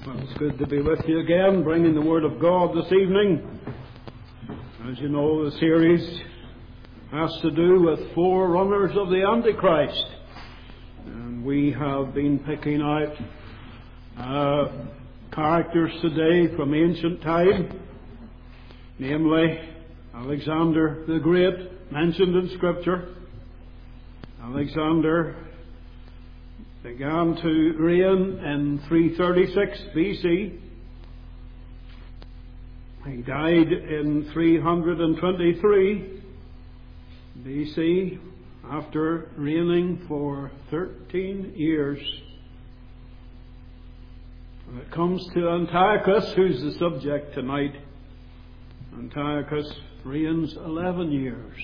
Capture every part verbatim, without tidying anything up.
Well, it's good to be with you again, bringing the Word of God this evening. As you know, the series has to do with forerunners of the Antichrist. And we have been picking out uh, characters today from ancient time, namely Alexander the Great, mentioned in Scripture. Alexander began to reign in three thirty-six B C. He died in three hundred twenty-three B C after reigning for thirteen years. When it comes to Antiochus, who's the subject tonight, Antiochus reigns eleven years,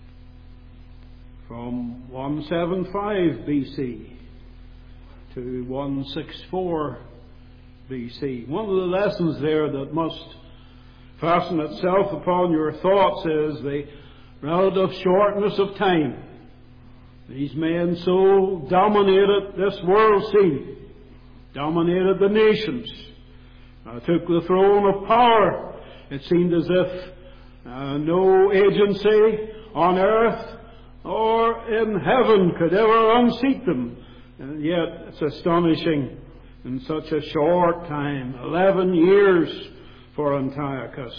from one seventy-five B C to one sixty-four B C. One of the lessons there that must fasten itself upon your thoughts is the relative shortness of time. These men so dominated this world scene, dominated the nations, uh, took the throne of power. It seemed as if uh, no agency on earth or in heaven could ever unseat them. And yet it's astonishing, in such a short time, eleven years for Antiochus,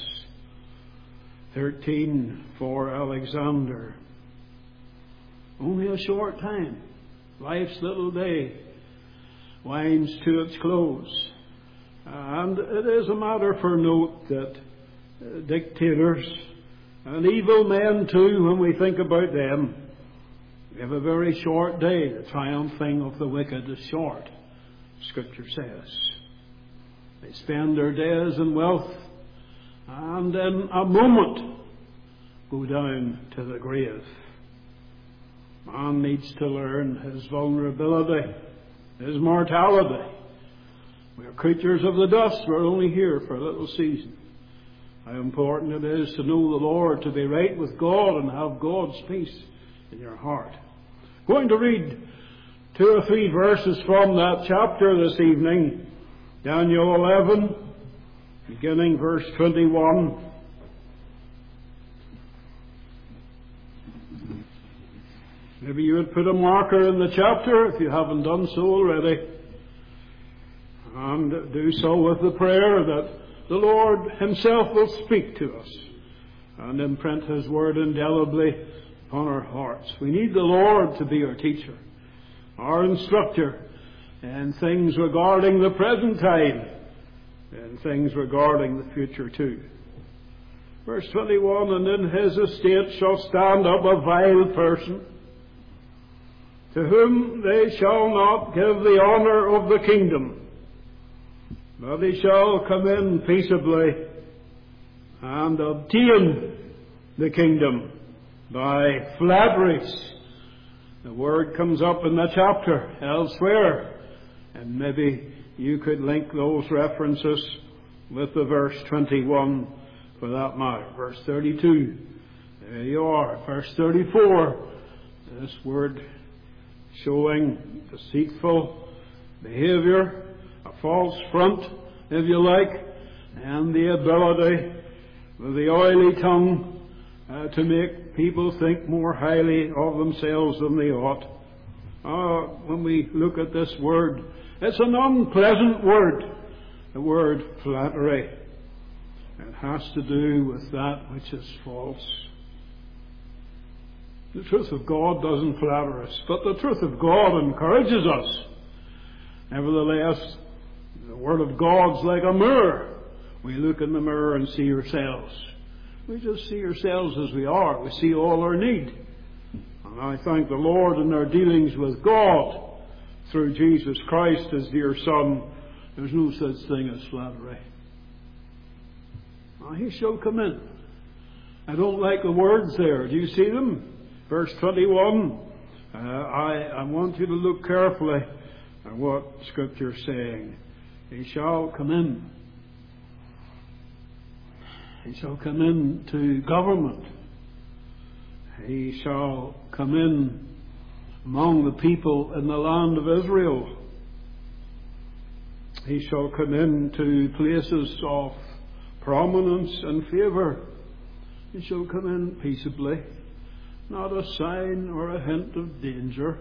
thirteen for Alexander. Only a short time. Life's little day winds to its close. And it is a matter for note that uh, dictators and evil men too, when we think about them, they have a very short day. The triumphing of the wicked is short, Scripture says. They spend their days in wealth and in a moment go down to the grave. Man needs to learn his vulnerability, his mortality. We are creatures of the dust. We're only here for a little season. How important it is to know the Lord, to be right with God and have God's peace in your heart. Going to read two or three verses from that chapter this evening. Daniel eleven, beginning verse twenty-one. Maybe you would put a marker in the chapter if you haven't done so already. And do so with the prayer that the Lord Himself will speak to us and imprint His word indelibly on our hearts. We need the Lord to be our teacher, our instructor in things regarding the present time and things regarding the future too. Verse twenty-one, and in his estate shall stand up a vile person, to whom they shall not give the honour of the kingdom, but he shall come in peaceably and obtain the kingdom by flatteries. The word comes up in the chapter elsewhere, and maybe you could link those references with the verse twenty-one for that matter. Verse thirty-two, there you are. Verse thirty-four, this word showing deceitful behavior, a false front, if you like, and the ability with the oily tongue Uh, to make people think more highly of themselves than they ought. Uh, when we look at this word, it's an unpleasant word, the word flattery. It has to do with that which is false. The truth of God doesn't flatter us, but the truth of God encourages us. Nevertheless, the Word of God's like a mirror. We look in the mirror and see ourselves. We just see ourselves as we are. We see all our need. And I thank the Lord in our dealings with God through Jesus Christ, His dear Son. There's no such thing as flattery. Now, He shall come in. I don't like the words there. Do you see them? Verse twenty-one. Uh, I, I want you to look carefully at what Scripture is saying. He shall come in. He shall come into government. He shall come in among the people in the land of Israel. He shall come into places of prominence and favour. He shall come in peaceably, not a sign or a hint of danger.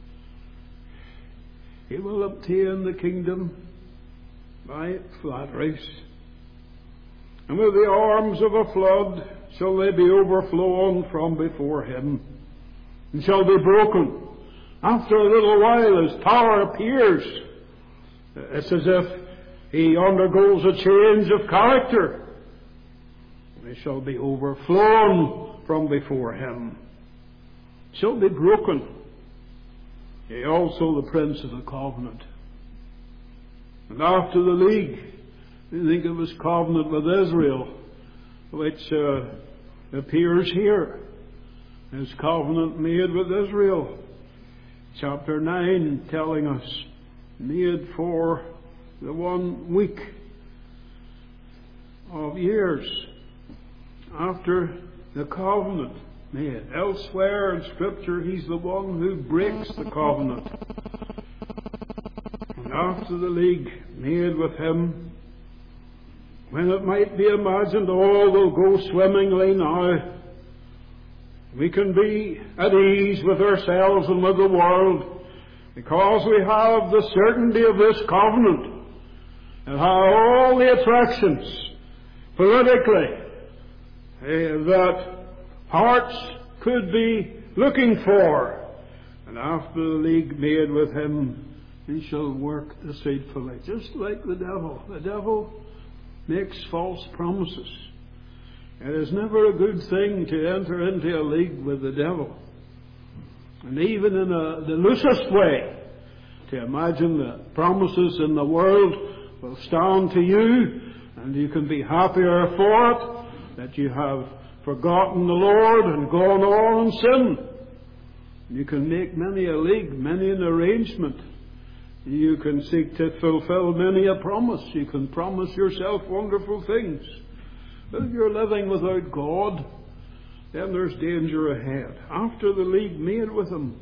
He will obtain the kingdom by flatteries, and with the arms of a flood shall they be overflown from before him, and shall be broken. After a little while his power appears. It's as if he undergoes a change of character. They shall be overflown from before him, shall be broken. Yea, also the prince of the covenant. And after the league, we think of his covenant with Israel, which uh, appears here. His covenant made with Israel. Chapter nine telling us, made for the one week of years after the covenant made. Elsewhere in Scripture, he's the one who breaks the covenant. And after the league made with him, when it might be imagined all will go swimmingly now, we can be at ease with ourselves and with the world, because we have the certainty of this covenant and how all the attractions politically eh, that hearts could be looking for. And after the league made with him, he shall work deceitfully, just like the devil. The devil makes false promises. It is never a good thing to enter into a league with the devil. And even in a, the loosest way, to imagine that promises in the world will stand to you, and you can be happier for it, that you have forgotten the Lord and gone on in sin. You can make many a league, many an arrangement. You can seek to fulfill many a promise. You can promise yourself wonderful things. But if you're living without God, then there's danger ahead. After the league made with him,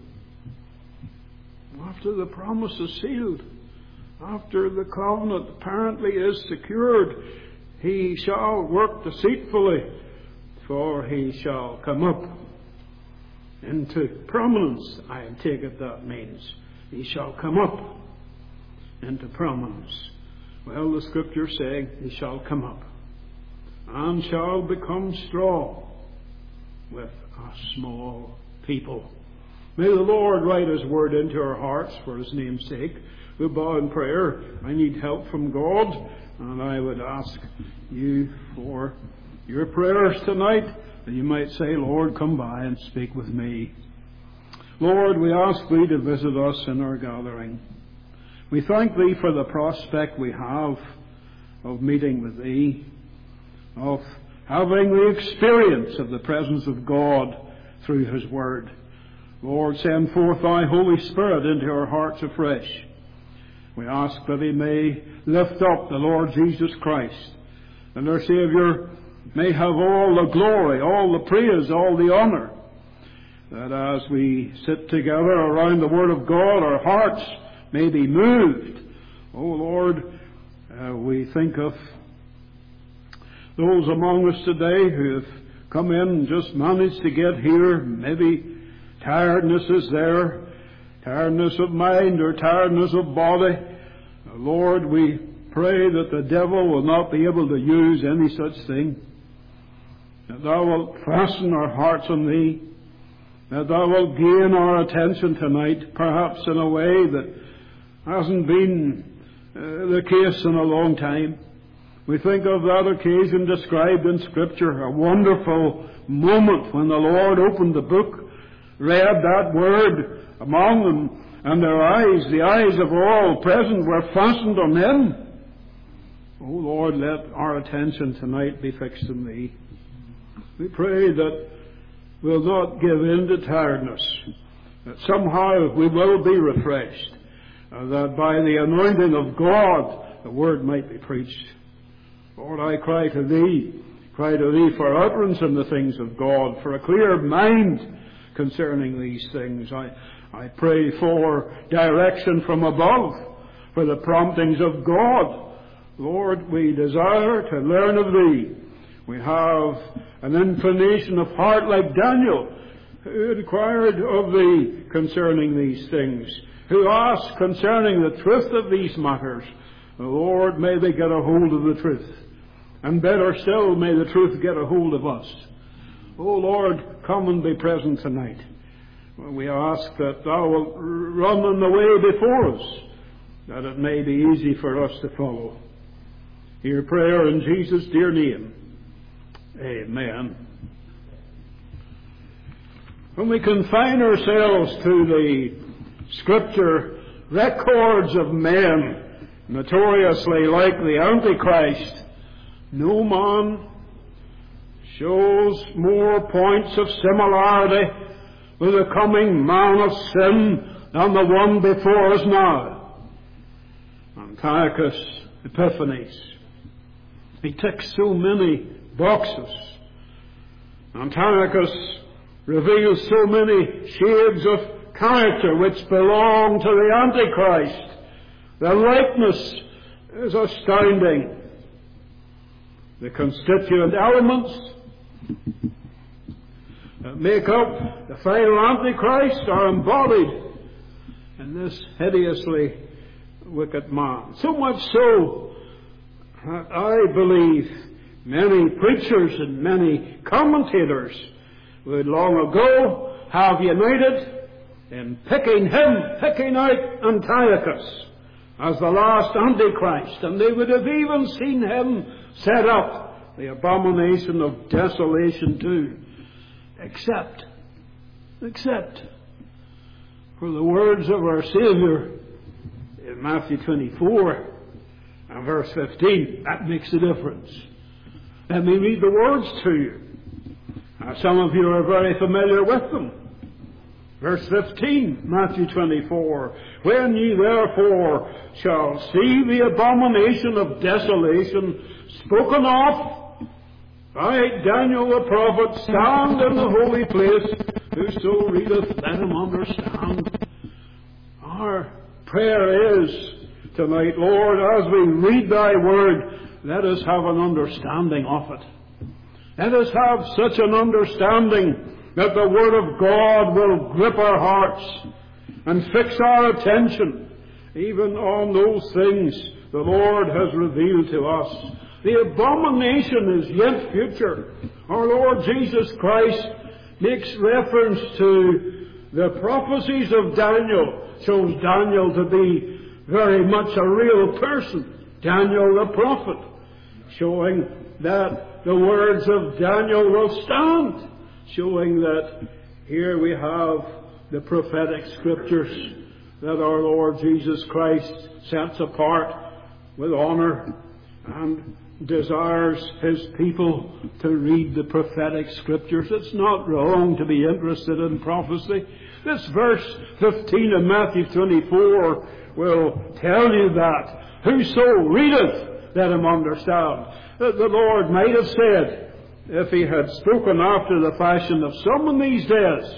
after the promise is sealed, after the covenant apparently is secured, he shall work deceitfully, for he shall come up into prominence. I take it that means he shall come up into prominence. Well, the Scripture saying he shall come up and shall become strong with a small people. May the Lord write his word into our hearts for his name's sake. We'll bow in prayer. I need help from God, and I would ask you for your prayers tonight, that you might say, Lord, come by and speak with me. Lord, we ask thee to visit us in our gathering. We thank thee for the prospect we have of meeting with thee, of having the experience of the presence of God through his word. Lord, send forth thy Holy Spirit into our hearts afresh. We ask that he may lift up the Lord Jesus Christ, and our Saviour may have all the glory, all the praise, all the honour, that as we sit together around the Word of God, our hearts may be moved. Oh Lord, uh, we think of those among us today who have come in and just managed to get here. Maybe tiredness is there, tiredness of mind or tiredness of body. Uh, Lord, we pray that the devil will not be able to use any such thing, that thou wilt fasten our hearts on thee, that thou wilt gain our attention tonight, perhaps in a way that hasn't been uh, the case in a long time. We think of that occasion described in Scripture, a wonderful moment when the Lord opened the book, read that word among them, and their eyes, the eyes of all present, were fastened on him. Oh Lord, let our attention tonight be fixed on thee. We pray that we'll not give in to tiredness, that somehow we will be refreshed, uh, that by the anointing of God the word might be preached. Lord, I cry to thee, cry to thee for utterance in the things of God, for a clear mind concerning these things. I, I pray for direction from above, for the promptings of God. Lord, we desire to learn of Thee. We have an inclination of heart like Daniel, who inquired of Thee concerning these things, who asked concerning the truth of these matters. Lord, may they get a hold of the truth. And better still, may the truth get a hold of us. O Lord, come and be present tonight. We ask that Thou wilt run in the way before us, that it may be easy for us to follow. Hear prayer in Jesus' dear name. Amen. When we confine ourselves to the Scripture records of men notoriously like the Antichrist, no man shows more points of similarity with the coming man of sin than the one before us now, Antiochus Epiphanes. He ticks so many boxes. Antiochus reveals so many shades of character which belong to the Antichrist. The likeness is astounding. The constituent elements that make up the final Antichrist are embodied in this hideously wicked man. So much so that I believe many preachers and many commentators would long ago have united in picking him, picking out Antiochus as the last Antichrist, and they would have even seen him set up the abomination of desolation too. Except, except for the words of our Saviour in Matthew twenty-four and verse fifteen. That makes a difference. Let me read the words to you. Now, some of you are very familiar with them. Verse fifteen, Matthew twenty-four. When ye therefore shall see the abomination of desolation spoken of by Daniel the prophet stand in the holy place, whoso readeth, let him understand. Our prayer is tonight, Lord, as we read Thy word, let us have an understanding of it. Let us have such an understanding that the Word of God will grip our hearts and fix our attention even on those things the Lord has revealed to us. The abomination is yet future. Our Lord Jesus Christ makes reference to the prophecies of Daniel, shows Daniel to be very much a real person, Daniel the prophet, showing that the words of Daniel will stand, showing that here we have the prophetic scriptures that our Lord Jesus Christ sets apart with honor and desires His people to read the prophetic scriptures. It's not wrong to be interested in prophecy. This verse fifteen of Matthew twenty-four will tell you that. Whoso readeth, let him understand. The Lord might have said, if He had spoken after the fashion of some in these days,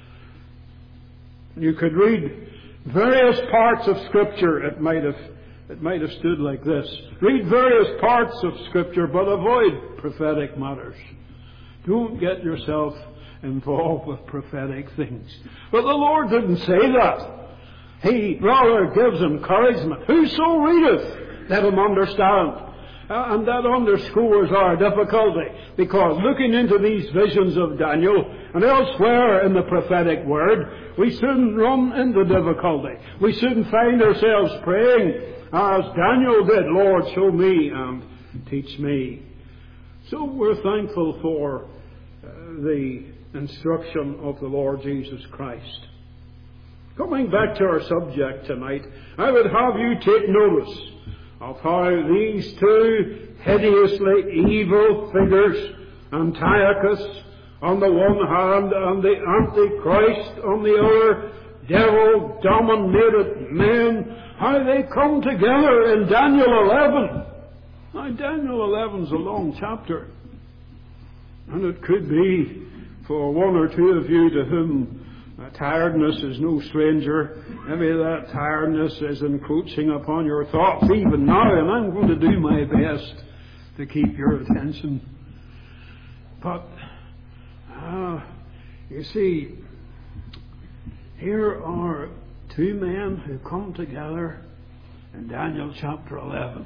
you could read various parts of Scripture. It might have It might have stood like this. Read various parts of Scripture, but avoid prophetic matters. Don't get yourself involved with prophetic things. But the Lord didn't say that. He rather gives encouragement. Whoso readeth, let him understand. Uh, and that underscores our difficulty, because looking into these visions of Daniel and elsewhere in the prophetic word, we soon run into difficulty. We soon find ourselves praying, as Daniel did, Lord, show me and teach me. So we're thankful for uh, the instruction of the Lord Jesus Christ. Coming back to our subject tonight, I would have you take notice of how these two hideously evil figures, Antiochus on the one hand and the Antichrist on the other, devil-dominated men, how they come together in Daniel eleven. Now, Daniel eleven is a long chapter, and it could be for one or two of you to whom Uh, tiredness is no stranger. Maybe that tiredness is encroaching upon your thoughts even now, and I'm going to do my best to keep your attention. But, uh, you see, here are two men who come together in Daniel chapter eleven.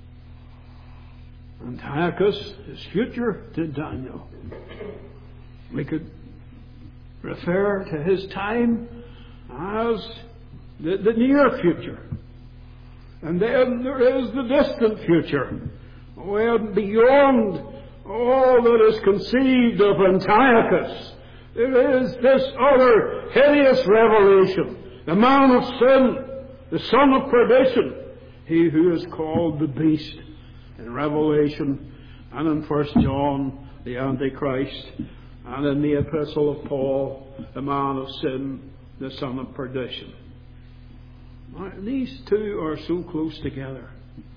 Antiochus, his future to Daniel. We could refer to his time as the, the near future. And then there is the distant future. When beyond all that is conceived of Antiochus, there is this other hideous revelation. The man of sin, the son of perdition, he who is called the beast in Revelation, and in First John, the Antichrist, and in the epistle of Paul, the man of sin, the son of perdition. Now, these two are so close together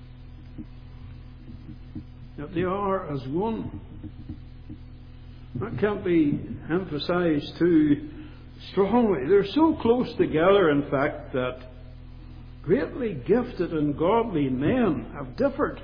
that they are as one. That can't be emphasized too strongly. They're so close together, in fact, that greatly gifted and godly men have differed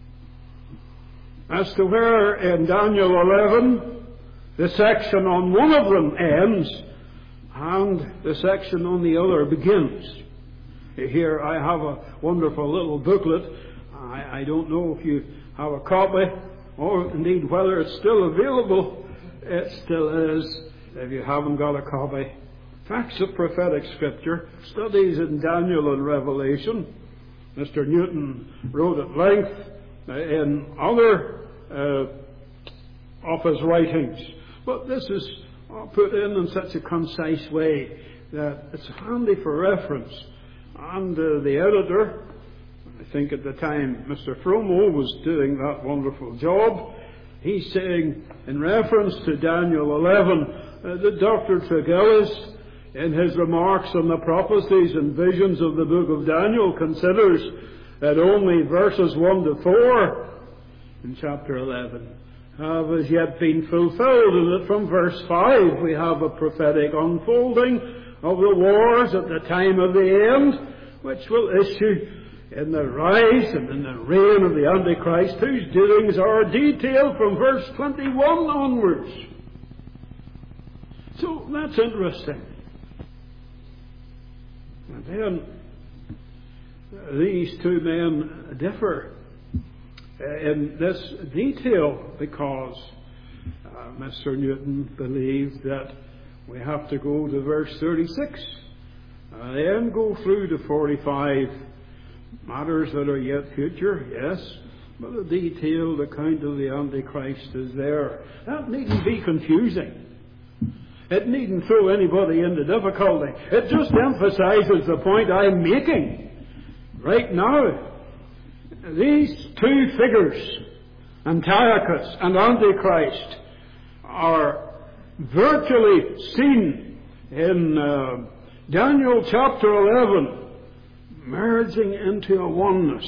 as to where in Daniel eleven the section on one of them ends and the section on the other begins. Here I have a wonderful little booklet. I, I don't know if you have a copy or indeed whether it's still available. It still is. If you haven't got a copy, Facts of Prophetic Scripture, Studies in Daniel and Revelation. Mister Newton wrote at length in other uh, of his writings. But this is put in in such a concise way that it's handy for reference. And uh, the editor, I think at the time Mister Fromo was doing that wonderful job, he's saying in reference to Daniel eleven uh, that Doctor Tregillis, in his remarks on the prophecies and visions of the book of Daniel, considers that only verses one to four in chapter eleven have as yet been fulfilled, and that from verse five we have a prophetic unfolding of the wars at the time of the end, which will issue in the rise and in the reign of the Antichrist, whose doings are detailed from verse twenty-one onwards. So that's interesting. And then these two men differ in this detail because uh, Mister Newton believed that we have to go to verse thirty-six and then go through to forty-five. Matters that are yet future, yes, but a detailed account of the Antichrist is there. That needn't be confusing. It needn't throw anybody into difficulty. It just emphasizes the point I'm making right now. These two figures, Antiochus and Antichrist, are virtually seen in uh, Daniel chapter eleven, merging into a oneness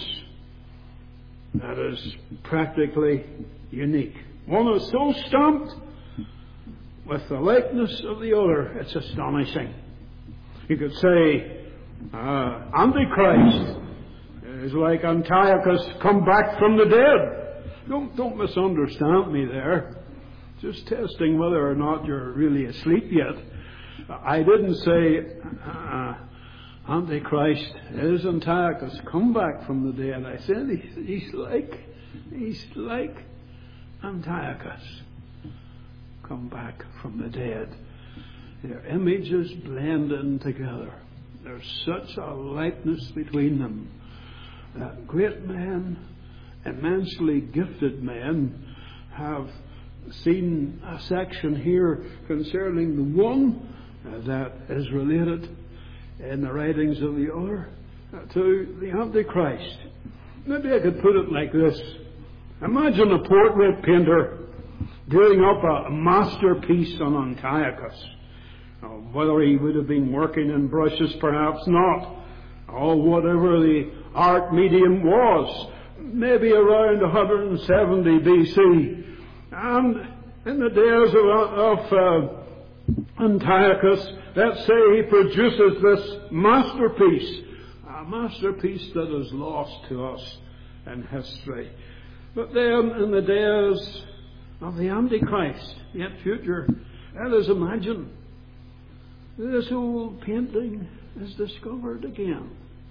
that is practically unique. One is so stamped with the likeness of the other, it's astonishing. You could say uh, Antichrist is like Antiochus come back from the dead. Don't, don't misunderstand me there. Just testing whether or not you're really asleep yet. I didn't say uh, Antichrist is Antiochus come back from the dead. I said he's, he's like he's like Antiochus come back from the dead. Their images blend in together. There's such a likeness between them that great men, immensely gifted men, have seen a section here concerning the one that is related in the writings of the other to the Antichrist. Maybe I could put it like this. Imagine a portrait painter doing up a masterpiece on Antiochus. Now, whether he would have been working in brushes, perhaps not, or whatever the art medium was, maybe around one hundred seventy B C. And in the days of, of uh, Antiochus, let's say he produces this masterpiece, a masterpiece that is lost to us in history. But then in the days of the Antichrist, yet future, let us imagine this old painting is discovered again.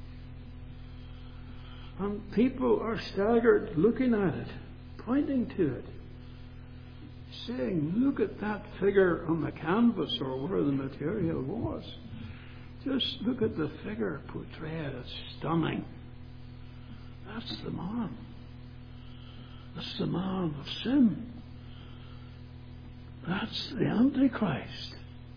And people are staggered looking at it, pointing to it, saying, look at that figure on the canvas or where the material was. Just look at the figure portrayed. It's stunning. That's the man. That's the man of sin. That's the Antichrist.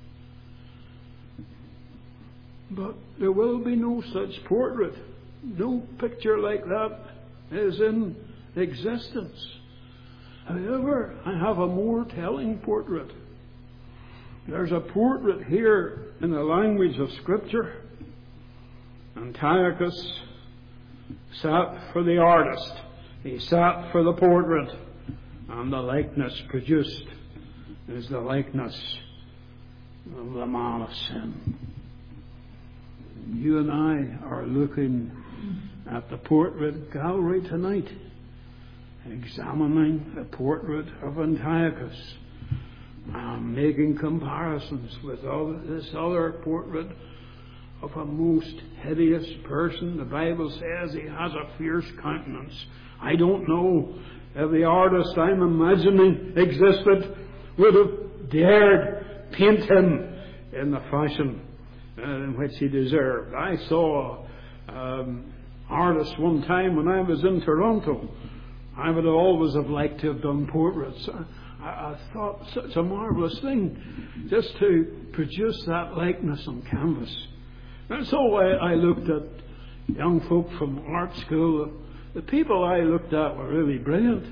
But there will be no such portrait. No picture like that is in existence. However, I have a more telling portrait. There's a portrait here in the language of Scripture. Antiochus sat for the artist. He sat for the portrait. And the likeness produced is the likeness of the man of sin. You and I are looking at the portrait gallery tonight, examining the portrait of Antiochus, and making comparisons with all this other portrait of a most hideous person. The Bible says he has a fierce countenance. I don't know if the artist I'm imagining existed would have dared paint him in the fashion in which he deserved. I saw um, artists one time when I was in Toronto. I would always have liked to have done portraits. I, I thought such a marvellous thing just to produce that likeness on canvas. And so I, I looked at young folk from art school. The people I looked at were really brilliant.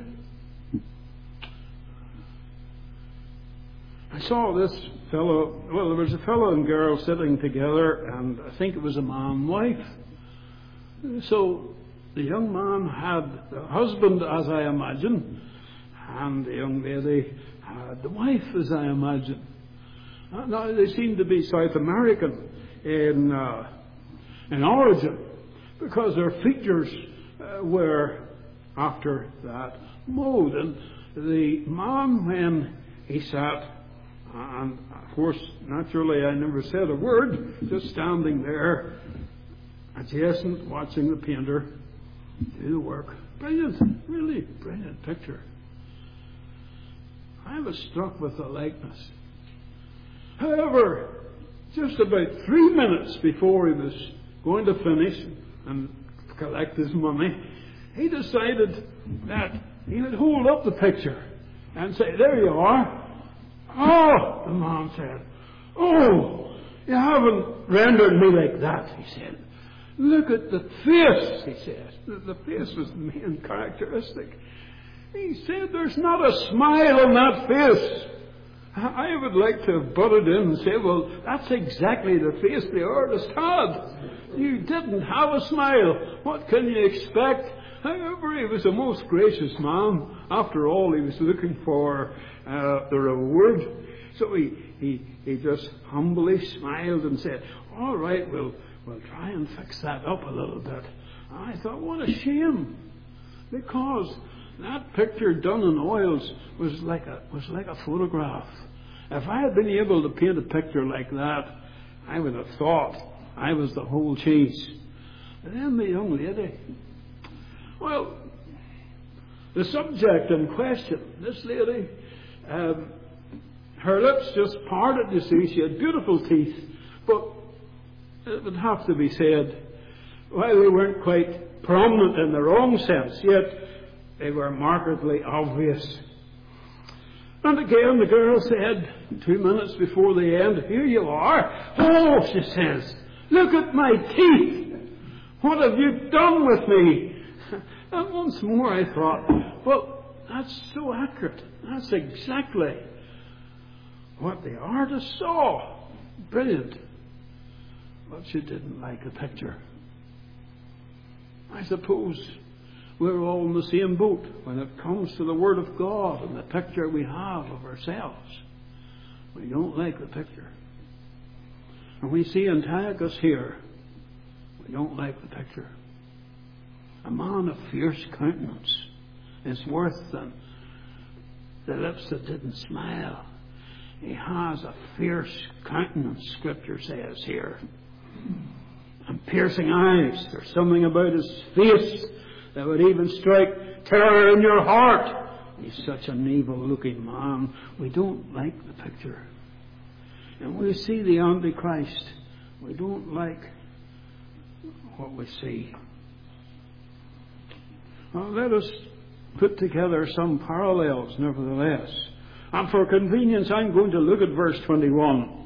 I saw this fellow, well, there was a fellow and girl sitting together, and I think it was a man and wife. So the young man had the husband, as I imagine, and the young lady had the wife, as I imagine. Now, they seemed to be South American in, uh, in origin, because their features uh, were after that mode. And the man, when he sat, and of course, naturally, I never said a word, just standing there, adjacent, watching the painter do the work. Brilliant, really brilliant picture. I was struck with the likeness. However, just about three minutes before he was going to finish and collect his money, he decided that he would hold up the picture and say, "There you are." "Oh," the man said, "oh, you haven't rendered me like that," he said. "Look at the face," he said. The face was the main characteristic. He said, "There's not a smile on that face." I would like to have butted in and say, "Well, that's exactly the face the artist had. You didn't have a smile. What can you expect?" However, he was a most gracious man. After all, he was looking for uh, the reward. So he, he, he just humbly smiled and said, "All right, we'll, we'll try and fix that up a little bit." I thought, what a shame. Because that picture done in oils was like a was like a photograph. If I had been able to paint a picture like that, I would have thought I was the whole cheese. And then the young lady, well, the subject in question, this lady, um, her lips just parted, you see. She had beautiful teeth, but it would have to be said, while they weren't quite prominent in the wrong sense, yet they were markedly obvious. And again, the girl said, two minutes before the end, "Here you are." "Oh," she says, "look at my teeth. What have you done with me?" And once more I thought, well, that's so accurate. That's exactly what the artist saw. Brilliant. But she didn't like the picture. I suppose we're all in the same boat when it comes to the Word of God and the picture we have of ourselves. We don't like the picture. And we see Antiochus here. We don't like the picture. A man of fierce countenance is worse than the lips that didn't smile. He has a fierce countenance, Scripture says here. And piercing eyes. There's something about his face that would even strike terror in your heart. He's such an evil-looking man. We don't like the picture. And we see the Antichrist. We don't like what we see. Now, let us put together some parallels, nevertheless. And for convenience, I'm going to look at verse twenty-one.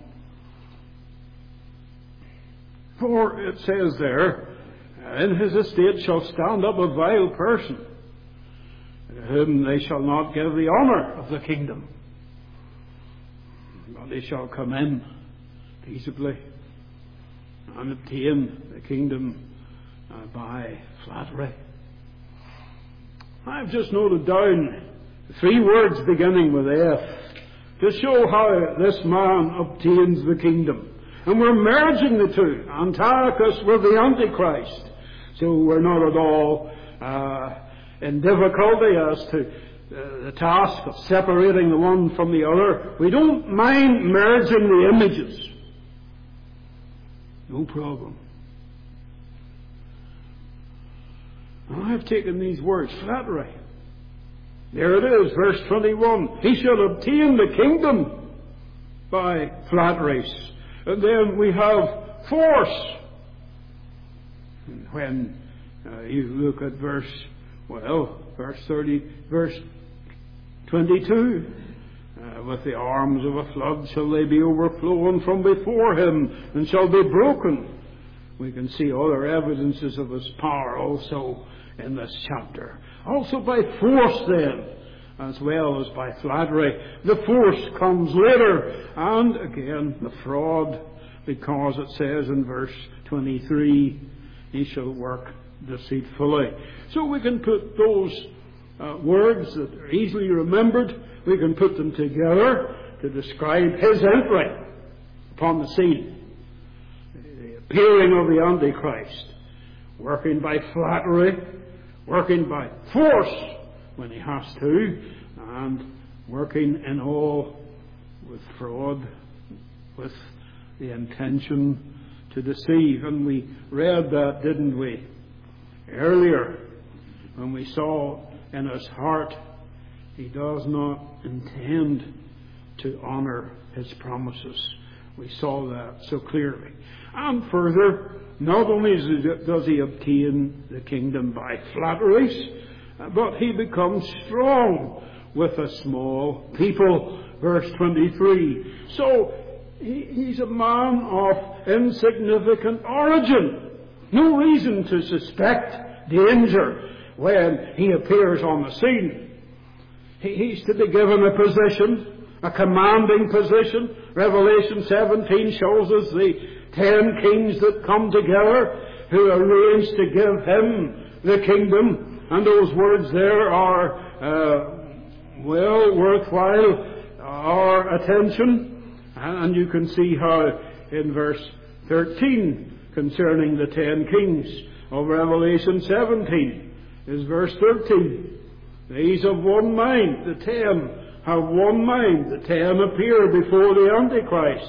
For it says there, in his estate shall stand up a vile person, to whom they shall not give the honour of the kingdom, but they shall come in peaceably and obtain the kingdom uh, by flattery. I've just noted down three words beginning with F to show how this man obtains the kingdom. And we're merging the two, Antiochus with the Antichrist. So we're not at all uh, in difficulty as to uh, the task of separating the one from the other. We don't mind merging the images. No problem. Now, I've taken these words, flattery. There it is, verse twenty-one. He shall obtain the kingdom by flatteries. And then we have force. When uh, you look at verse, well, verse thirty, verse twenty-two, uh, with the arms of a flood shall they be overflown from before him, and shall be broken. We can see other evidences of his power also in this chapter. Also by force then, as well as by flattery. The force comes later, and again the fraud, because it says in verse twenty-three, he shall work deceitfully. So we can put those uh, words that are easily remembered, we can put them together to describe his entry upon the scene. The appearing of the Antichrist, working by flattery, working by force when he has to, and working in all with fraud, with the intention to deceive. And we read that, didn't we, earlier, when we saw in his heart he does not intend to honour his promises. We saw that so clearly. And further, not only does he obtain the kingdom by flatteries, but he becomes strong with a small people. Verse twenty-three. So he, he's a man of insignificant origin. No reason to suspect danger when he appears on the scene. He, he's to be given a position, a commanding position. Revelation seventeen shows us the ten kings that come together who arrange to give him the kingdom. And those words there are, uh, well, worthwhile our attention. And you can see how in verse thirteen, concerning the ten kings of Revelation seventeen, is verse thirteen. These of one mind, the ten have one mind. The ten appear before the Antichrist.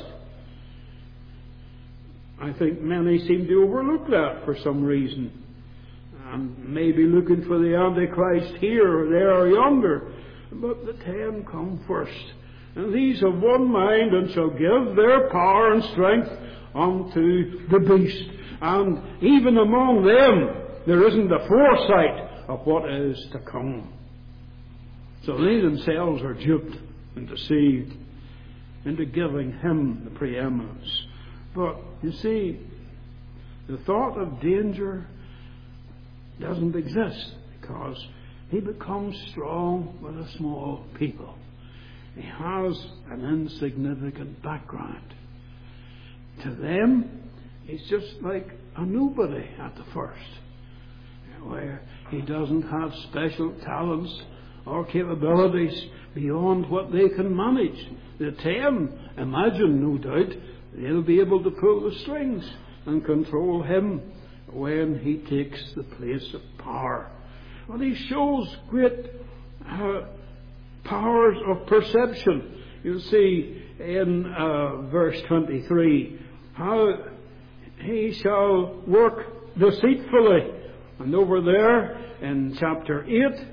I think many seem to overlook that for some reason, and maybe looking for the Antichrist here or there or yonder. But the ten come first. And these of one mind, and shall give their power and strength unto the beast. And even among them, there isn't a foresight of what is to come. So they themselves are duped and deceived into giving him the preeminence. But, you see, the thought of danger doesn't exist, because he becomes strong with a small people. He has an insignificant background. To them, he's just like a nobody at the first, where he doesn't have special talents or capabilities beyond what they can manage. The ten, imagine, no doubt, they'll be able to pull the strings and control him when he takes the place of power. Well, he shows great uh, powers of perception. You'll see in uh, verse twenty-three how he shall work deceitfully. And over there in chapter eight,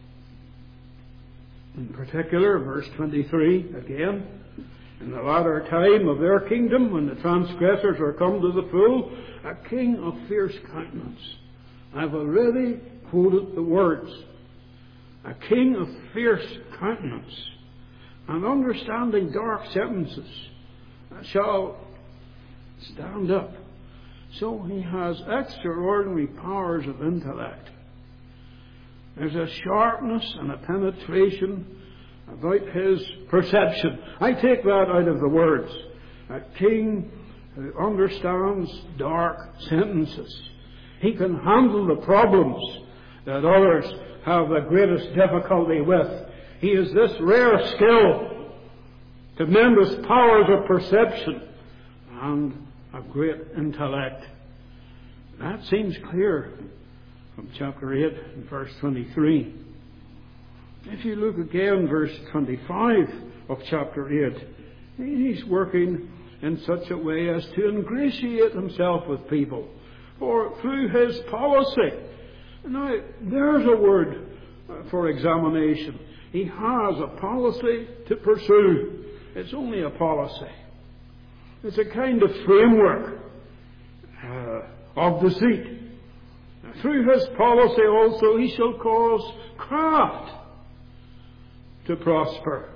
in particular, verse twenty-three again, in the latter time of their kingdom, when the transgressors are come to the full, a king of fierce countenance. I've already quoted the words. A king of fierce countenance, and understanding dark sentences, shall stand up. So he has extraordinary powers of intellect. There's a sharpness and a penetration about his perception. I take that out of the words. A king who understands dark sentences. He can handle the problems that others have the greatest difficulty with. He has this rare skill, tremendous powers of perception, and a great intellect. That seems clear from chapter eight and verse twenty-three. If you look again, verse twenty-five of chapter eight, he's working in such a way as to ingratiate himself with people, or through his policy. Now, there's a word for examination. He has a policy to pursue. It's only a policy. It's a kind of framework uh, of deceit. Through his policy also he shall cause craft to prosper.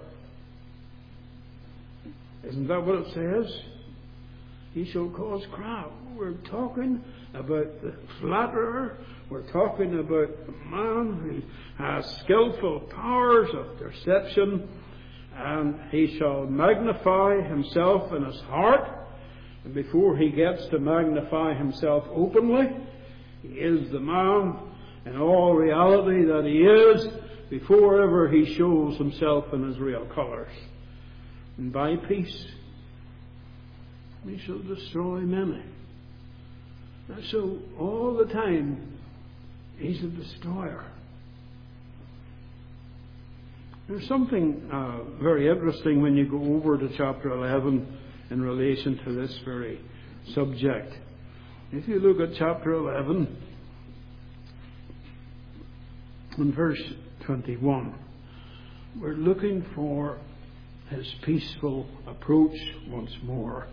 Isn't that what it says? He shall cause craft. We're talking about the flatterer. We're talking about the man who has skillful powers of deception, and he shall magnify himself in his heart. And before he gets to magnify himself openly, he is the man in all reality that he is before ever he shows himself in his real colours. And by peace we shall destroy many. And so all the time he's a destroyer. There's something uh, very interesting when you go over to chapter eleven in relation to this very subject. If you look at chapter eleven and verse twenty-one, we're looking for his peaceful approach once more.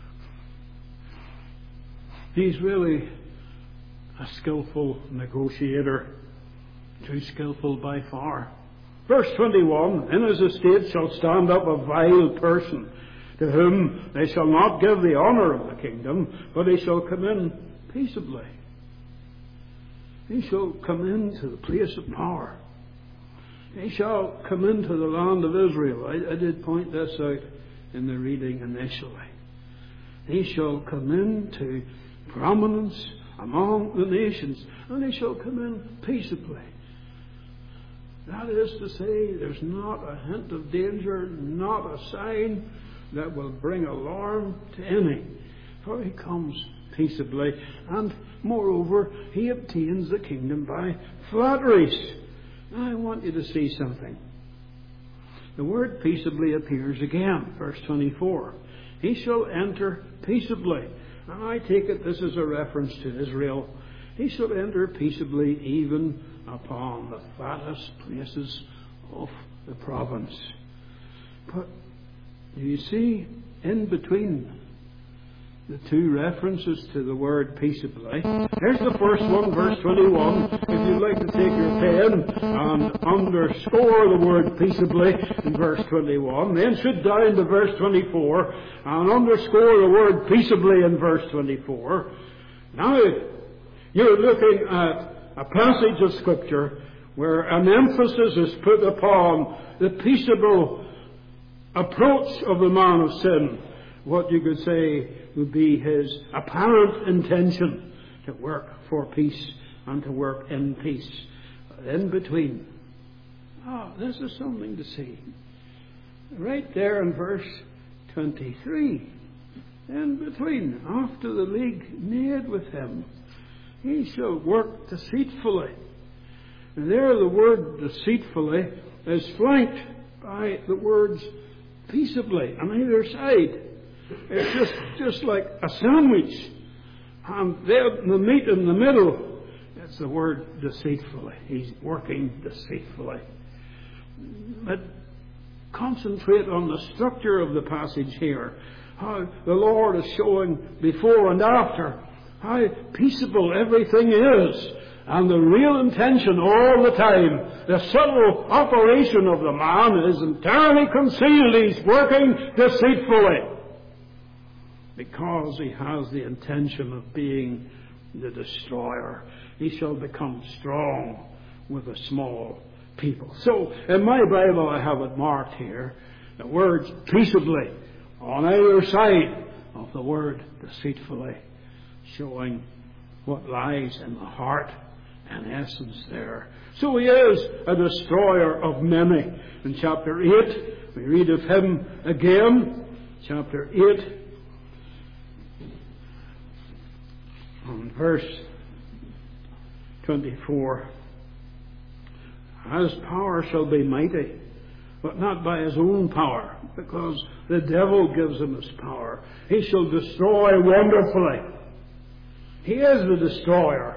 He's really a skillful negotiator, too skillful by far. Verse twenty-one, in his estate shall stand up a vile person, to whom they shall not give the honour of the kingdom, but he shall come in peaceably. He shall come into the place of power. He shall come into the land of Israel. I, I did point this out in the reading initially. He shall come into prominence among the nations, and he shall come in peaceably. That is to say, there's not a hint of danger, not a sign that will bring alarm to any, for he comes peaceably, and moreover he obtains the kingdom by flatteries. Now, I want you to see something. The word peaceably appears again, verse twenty-four. He shall enter peaceably. And I take it this is a reference to Israel. He shall enter peaceably even upon the fattest places of the province. But do you see, in between the two references to the word peaceably, here's the first one, verse twenty-one. If you'd like to take your pen and underscore the word peaceably in verse twenty-one, then sit down to verse twenty-four and underscore the word peaceably in verse twenty-four. Now, you're looking at a passage of Scripture where an emphasis is put upon the peaceable approach of the man of sin. What you could say would be his apparent intention to work for peace and to work in peace. In between, Ah, this is something to see. Right there in verse twenty-three. In between, after the league made with him, he shall work deceitfully. And there the word deceitfully is flanked by the words peaceably on either side. It's just, just like a sandwich. And there, the meat in the middle, it's the word deceitfully. He's working deceitfully. But concentrate on the structure of the passage here. How the Lord is showing before and after how peaceable everything is. And the real intention all the time, the subtle operation of the man is entirely concealed. He's working deceitfully. Because he has the intention of being the destroyer. He shall become strong with a small people. So, in my Bible I have it marked here, the words peaceably on either side of the word deceitfully, showing what lies in the heart and essence there. So he is a destroyer of many. In chapter eight, we read of him again, chapter eight, on verse twenty-four. His power shall be mighty, but not by his own power, because the devil gives him his power. He shall destroy wonderfully. He is the destroyer.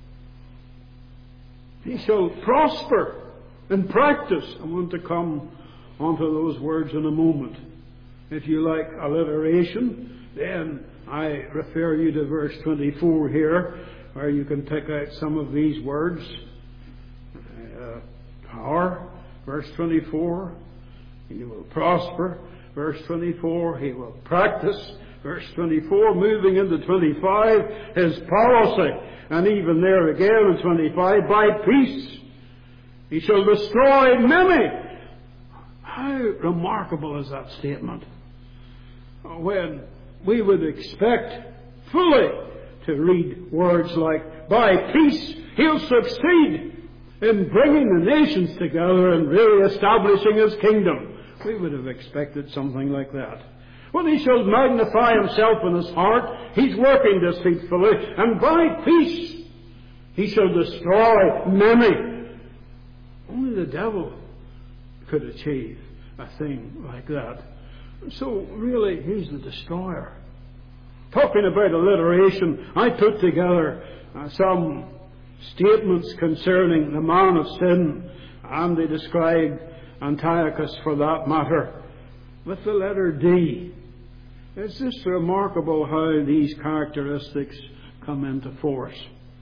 He shall prosper in practice. I want to come onto those words in a moment. If you like alliteration, then I refer you to verse twenty-four here, where you can pick out some of these words. Uh, power, verse twenty-four, he will prosper. Verse twenty-four, he will practice. Verse twenty-four, moving into twenty-five, his policy. And even there again in twenty-five, by peace he shall destroy many. How remarkable is that statement? When we would expect fully to read words like, by peace he'll succeed in bringing the nations together and really establishing his kingdom. We would have expected something like that. When he shall magnify himself in his heart, he's working deceitfully, and by peace he shall destroy many. Only the devil could achieve a thing like that. So really, he's the destroyer. Talking about alliteration, I put together uh, some statements concerning the man of sin, and they describe Antiochus for that matter with the letter D. It's just remarkable how these characteristics come into force.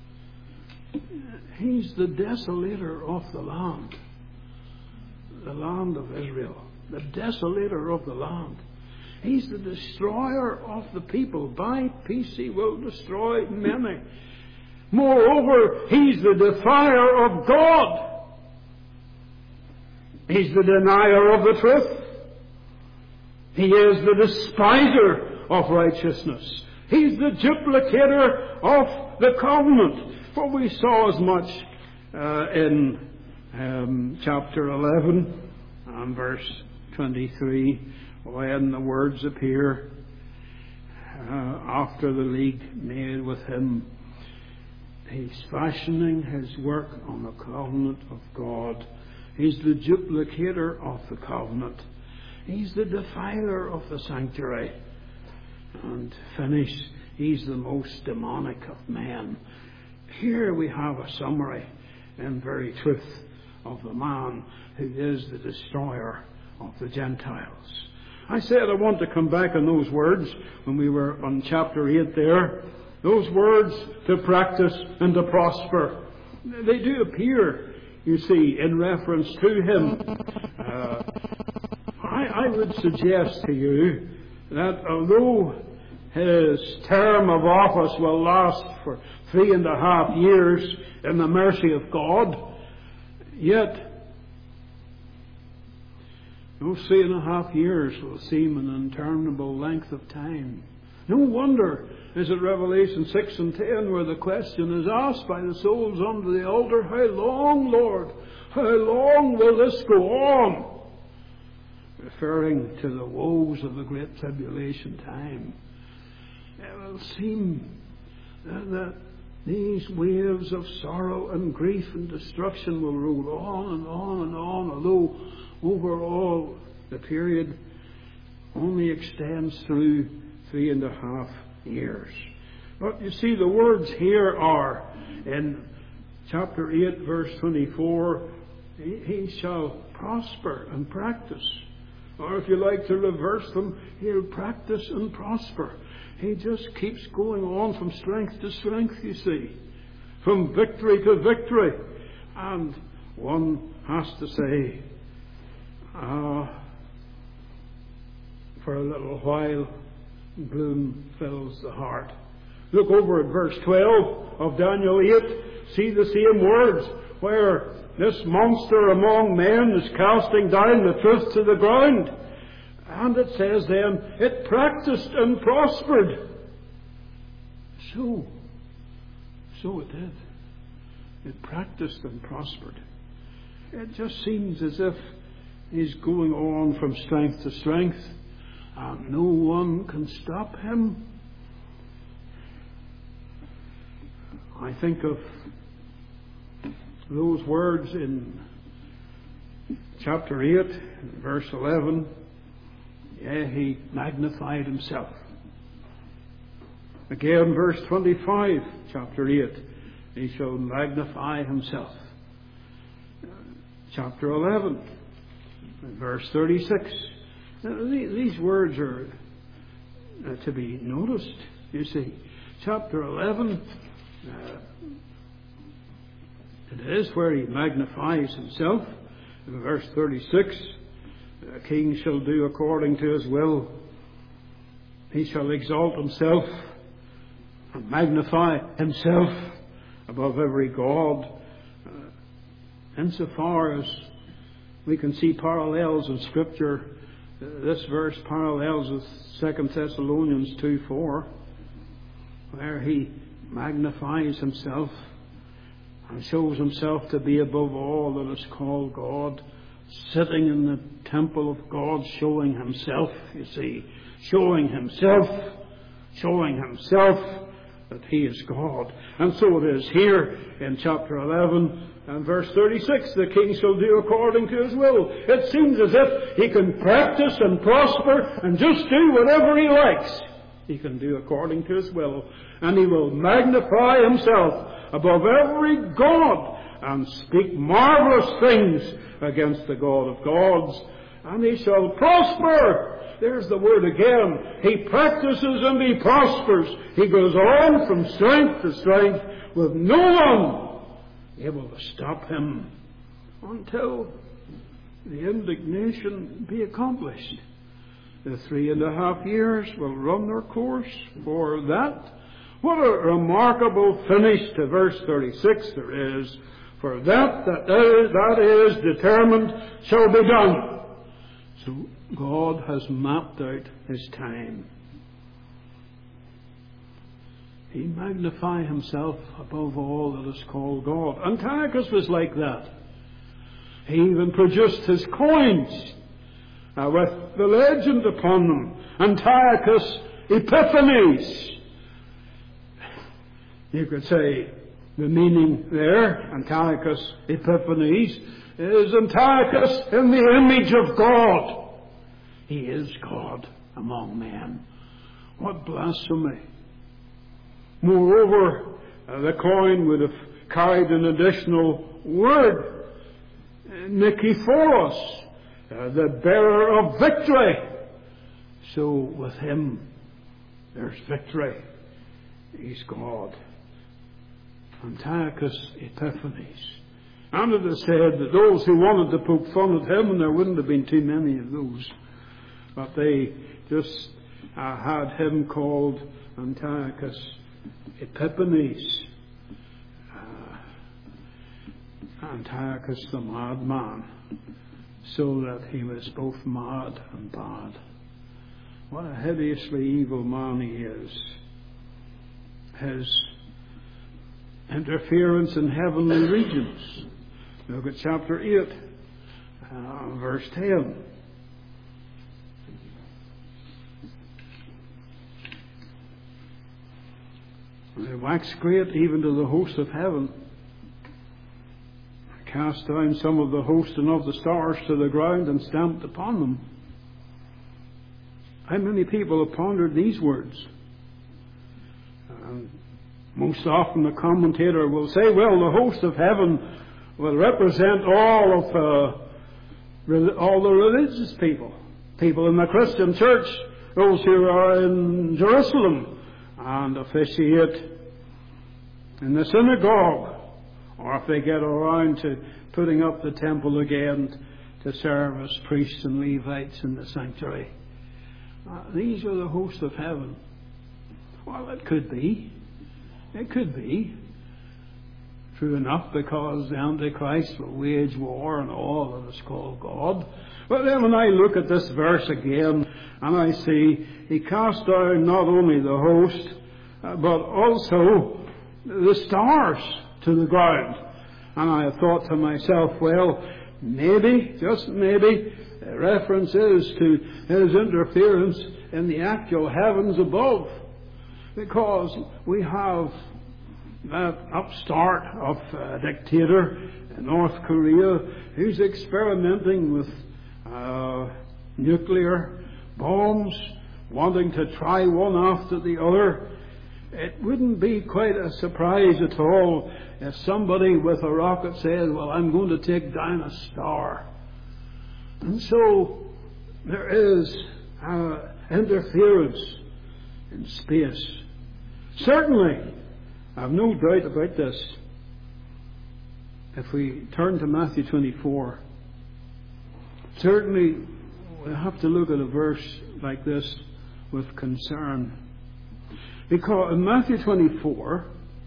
He's the desolator of the land, the land of Israel, the desolator of the land. He's the destroyer of the people. By peace he will destroy many. Moreover, he's the defier of God. He's the denier of the truth. He is the despiser of righteousness. He's the duplicator of the covenant. For we saw as much uh, in um, chapter eleven and verse twenty-three, when the words appear uh, after the league made with him. He's fashioning his work on the covenant of God. He's the duplicator of the covenant. He's the defiler of the sanctuary. And finish, he's the most demonic of men. Here we have a summary, in very truth, of the man who is the destroyer of the Gentiles. I said I want to come back on those words when we were on chapter eight there. Those words, to practice and to prosper. They do appear, you see, in reference to him. Uh, I, I would suggest to you that although his term of office will last for three and a half years in the mercy of God, yet those three and a half years will seem an interminable length of time. No wonder is it Revelation six and ten where the question is asked by the souls under the altar, how long, Lord? How long will this go on? Referring to the woes of the great tribulation time. It will seem that these waves of sorrow and grief and destruction will roll on and on and on, although overall the period only extends through three and a half years. But you see, the words here are in chapter eight, verse twenty-four, he, he shall prosper and practice. Or if you like to reverse them, he'll practice and prosper. He just keeps going on from strength to strength, you see. From victory to victory. And one has to say, ah, for a little while, gloom fills the heart. Look over at verse twelve of Daniel eight. See the same words where this monster among men is casting down the truth to the ground. And it says then, it practiced and prospered. So, so it did. It practiced and prospered. It just seems as if he's going on from strength to strength, and no one can stop him. I think of those words in chapter eight, verse eleven. Yeah, he magnified himself. Again, verse twenty-five, chapter eight. He shall magnify himself. Chapter eleven, verse thirty-six. Now, these words are to be noticed, you see. Chapter eleven, uh, it is where he magnifies himself. In verse thirty-six, the king shall do according to his will. He shall exalt himself and magnify himself above every god. Uh, insofar as we can see parallels in Scripture, uh, this verse parallels with Second Thessalonians two four, where he magnifies himself and shows himself to be above all that is called God, sitting in the temple of God, showing himself, you see, showing himself, showing himself that he is God. And so it is here in chapter eleven and verse thirty-six, the king shall do according to his will. It seems as if he can practice and prosper and just do whatever he likes. He can do according to his will. And he will magnify himself above every god and speak marvelous things against the God of gods. And he shall prosper. There's the word again. He practices and he prospers. He goes on from strength to strength with no one able to stop him until the indignation be accomplished. The three and a half years will run their course for that. What a remarkable finish to verse thirty-six there is. For that that is, that is determined shall be done. So God has mapped out his time. He magnified himself above all that is called God. Antiochus was like that. He even produced his coins uh, with the legend upon them. Antiochus Epiphanes. You could say the meaning there, Antiochus Epiphanes, is Antiochus in the image of God. He is God among men. What blasphemy. Moreover, uh, the coin would have carried an additional word, Nikephoros, uh, the bearer of victory. So with him, there's victory. He's God. Antiochus Epiphanes. And it is said that those who wanted to poke fun at him, and there wouldn't have been too many of those, but they just uh, had him called Antiochus Epiphanes. Uh, Antiochus the madman, so that he was both mad and bad. What a hideously evil man he is. His interference in heavenly regions, Look at chapter eight, uh, verse ten. They waxed great even to the host of heaven, cast down some of the host and of the stars to the ground, and stamped upon them. How many people have pondered these words? Um, most often the commentator will say, well, the host of heaven will represent all of uh, re- all the religious people, people in the Christian church, those who are in Jerusalem and officiate in the synagogue, or if they get around to putting up the temple again to serve as priests and Levites in the sanctuary. Uh, these are the hosts of heaven. Well, it could be. It could be. True enough, because the Antichrist will wage war on all that is called God. But then when I look at this verse again, and I see he cast down not only the host, uh, but also the stars to the ground. And I thought to myself, well, maybe, just maybe, reference is to his interference in the actual heavens above. Because we have that upstart of a dictator in North Korea who's experimenting with uh, nuclear bombs, wanting to try one after the other. It wouldn't be quite a surprise at all if somebody with a rocket says, well, I'm going to take down a star. And so there is uh, interference in space. Certainly, I have no doubt about this. If we turn to Matthew twenty-four, certainly we have to look at a verse like this with concern. Because in Matthew twenty-four,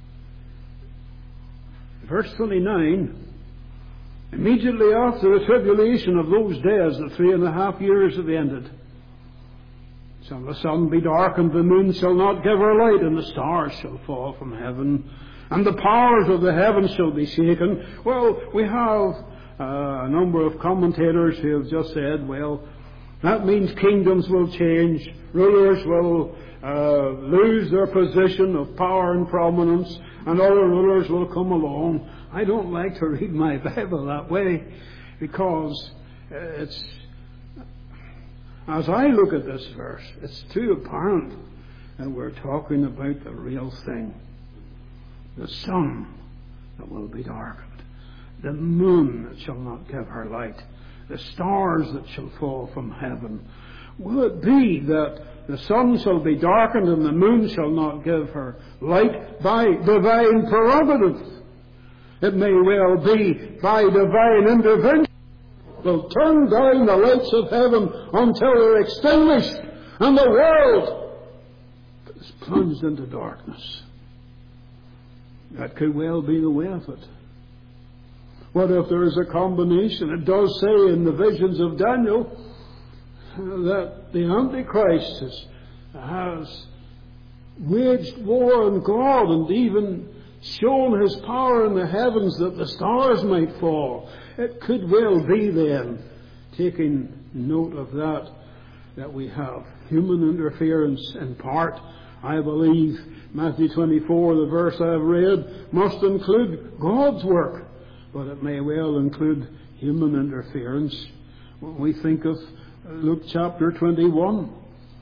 verse twenty-nine, immediately after the tribulation of those days, the three and a half years have ended. Shall the sun be darkened, the moon shall not give her light, and the stars shall fall from heaven, and the powers of the heavens shall be shaken. Well, we have uh, a number of commentators who have just said, well, that means kingdoms will change, rulers will uh, lose their position of power and prominence, and other rulers will come along. I don't like to read my Bible that way, because it's, as I look at this verse, it's too apparent that we're talking about the real thing. The sun that will be darkened, the moon that shall not give her light, the stars that shall fall from heaven. Will it be that the sun shall be darkened and the moon shall not give her light by divine prerogative? It may well be by divine intervention. Will turn down the lights of heaven until they're extinguished and the world is plunged into darkness. That could well be the way of it. What if there is a combination? It does say in the visions of Daniel that the Antichrist has, has waged war on God and even shown his power in the heavens that the stars might fall. It could well be then, taking note of that, that we have human interference in part. I believe Matthew twenty-four, the verse I have read, must include God's work, but it may well include human interference. When we think of Luke chapter twenty-one,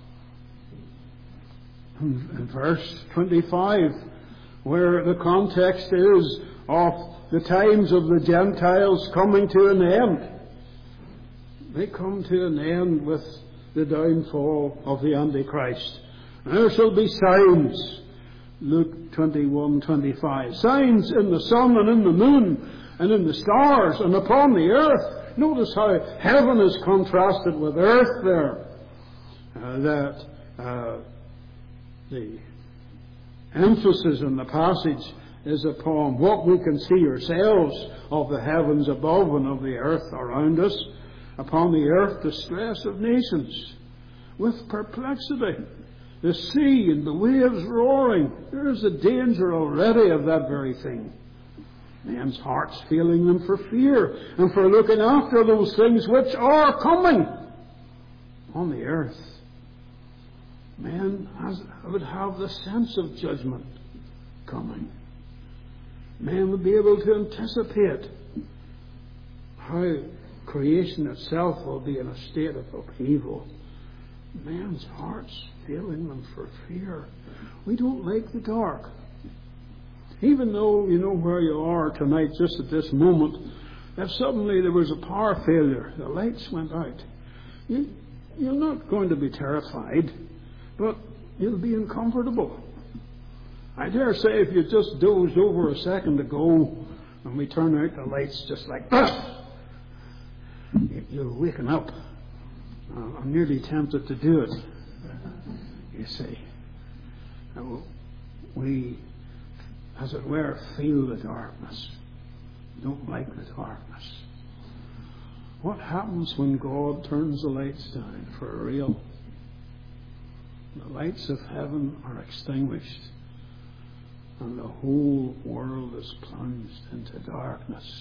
and verse twenty-five, where the context is of the times of the Gentiles coming to an end. They come to an end with the downfall of the Antichrist. There shall be signs, Luke twenty-one twenty-five, signs in the sun and in the moon and in the stars and upon the earth. Notice how heaven is contrasted with earth there. Uh, that uh, the emphasis in the passage is upon what we can see ourselves of the heavens above and of the earth around us. Upon the earth, the stress of nations with perplexity. The sea and the waves roaring. There is a danger already of that very thing. Men's hearts failing them for fear and for looking after those things which are coming on the earth. Men has, would have the sense of judgment coming. Men would be able to anticipate how creation itself will be in a state of upheaval. Men's hearts failing them for fear. We don't like the dark. Even though you know where you are tonight, just at this moment, if suddenly there was a power failure, the lights went out, you, you're not going to be terrified, but you'll be uncomfortable. I dare say if you just dozed over a second ago and we turn out the lights just like that, you're waking up. Uh, I'm nearly tempted to do it. You see, we, as it were, feel the darkness. Don't like the darkness. What happens when God turns the lights down for real? The lights of heaven are extinguished, and the whole world is plunged into darkness.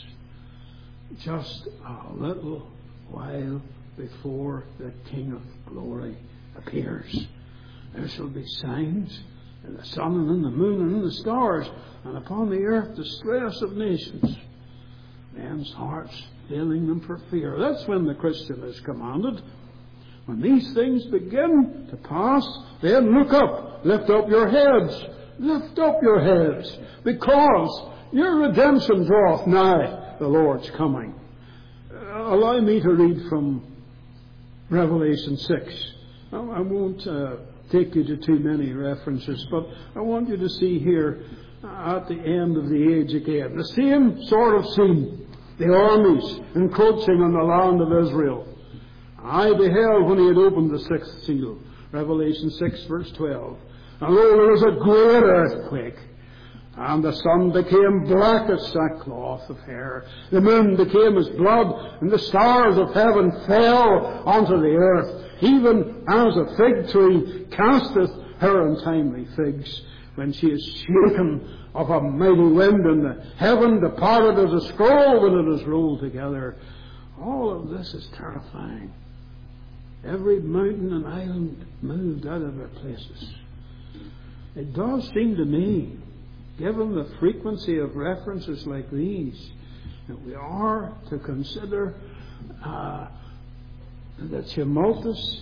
Just a little while before the King of Glory appears. There shall be signs in the sun and in the moon and in the stars, and upon the earth distress of nations. Men's hearts failing them for fear. That's when the Christian is commanded. When these things begin to pass, then look up, lift up your heads, lift up your heads, because your redemption draweth nigh, the Lord's coming. Uh, allow me to read from Revelation six. I, I won't uh, take you to too many references, but I want you to see here uh, at the end of the age again, the same sort of scene. The armies encroaching on the land of Israel. I beheld when he had opened the sixth seal. Revelation six verse twelve. And lo, there was a great earthquake. And the sun became black as sackcloth of hair. The moon became as blood. And the stars of heaven fell onto the earth. Even as a fig tree casteth her untimely figs, when she is shaken of a mighty wind, and the heaven departed as a scroll when it is rolled together. All of this is terrifying. Every mountain and island moved out of their places. It does seem to me, given the frequency of references like these, that we are to consider uh, the tumultuous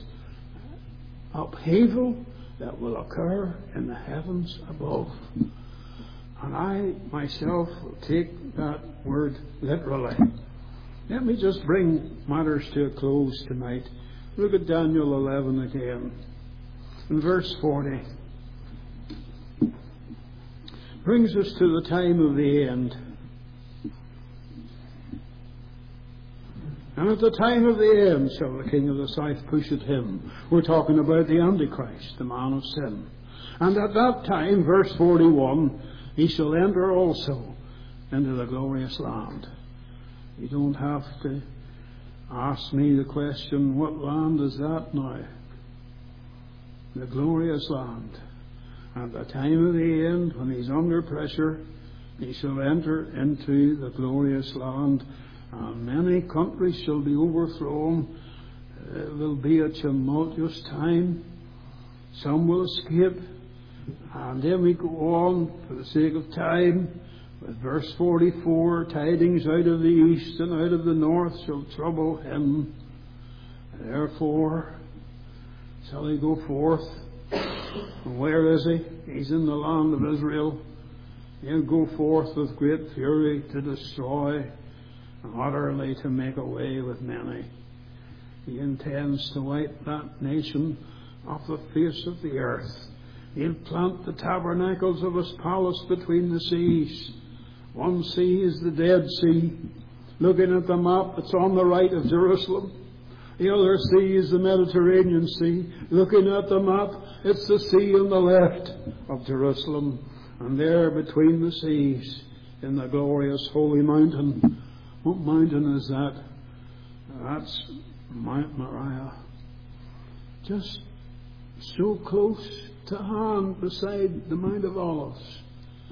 upheaval that will occur in the heavens above. And I myself will take that word literally. Let me just bring matters to a close tonight. Look at Daniel eleven again. In verse forty. Brings us to the time of the end. And at the time of the end shall the king of the south push at him. We're talking about the Antichrist, the man of sin. And at that time, verse forty-one, he shall enter also into the glorious land. You don't have to ask me the question, what land is that now? The glorious land. At the time of the end, when he's under pressure, he shall enter into the glorious land. And many countries shall be overthrown. It will be a tumultuous time. Some will escape. And then we go on, for the sake of time, with verse forty-four, tidings out of the east and out of the north shall trouble him. Therefore shall he go forth. And where is he? He's in the land of Israel. He'll go forth with great fury to destroy, and utterly to make away with many. He intends to wipe that nation off the face of the earth. He'll plant the tabernacles of his palace between the seas. One sea is the Dead Sea. Looking at the map, it's on the right of Jerusalem. The other sea is the Mediterranean Sea. Looking at the map, it's the sea on the left of Jerusalem. And there between the seas, in the glorious holy mountain. What mountain is that? That's Mount Moriah. Just so close to hand beside the Mount of Olives.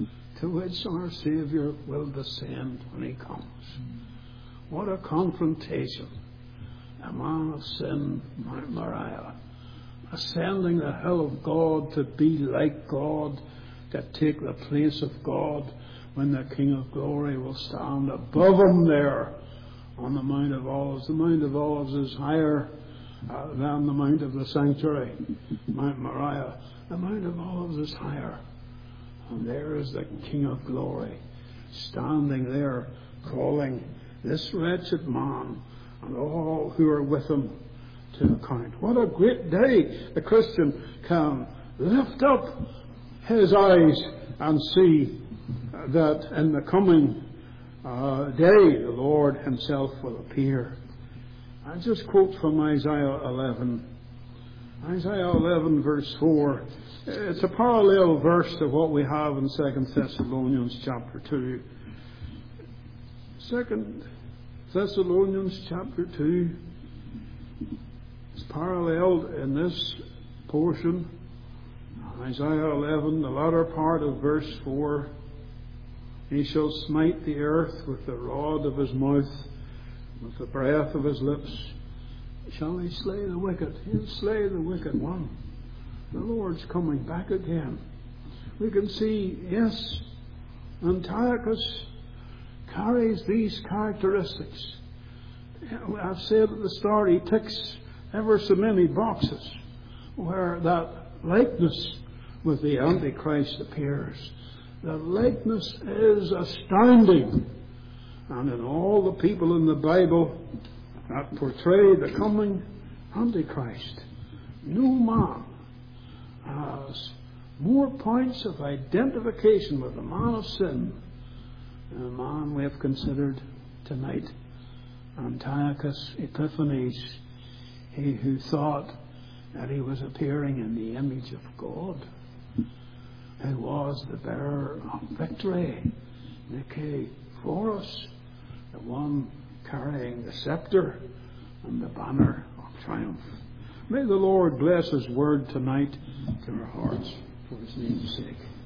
to which our Saviour will descend when he comes. What a confrontation. A man of sin, Mount Moriah, ascending the hill of God to be like God, to take the place of God, when the King of Glory will stand above him there on the Mount of Olives. The Mount of Olives is higher uh, than the Mount of the Sanctuary, Mount Moriah. The Mount of Olives is higher. And there is the King of Glory standing there, calling this wretched man and all who are with him to account. What a great day the Christian can lift up his eyes and see that in the coming uh, day the Lord himself will appear. I just quote from Isaiah eleven. Isaiah eleven verse four. It's a parallel verse to what we have in Second Thessalonians chapter two. Second Thessalonians chapter two is paralleled in this portion. Isaiah eleven, the latter part of verse four. He shall smite the earth with the rod of his mouth, with the breath of his lips. Shall he slay the wicked? He'll slay the wicked one. The Lord's coming back again. We can see, yes, Antiochus carries these characteristics. I've said at the start, he ticks ever so many boxes where that likeness with the Antichrist appears. The likeness is astounding. And in all the people in the Bible that portray the coming Antichrist, no man has more points of identification with the man of sin than the man we have considered tonight, Antiochus Epiphanes, he who thought that he was appearing in the image of God, who was the bearer of victory, Nikkei for us, the one carrying the scepter and the banner of triumph. May the Lord bless his word tonight to our hearts for his name's sake.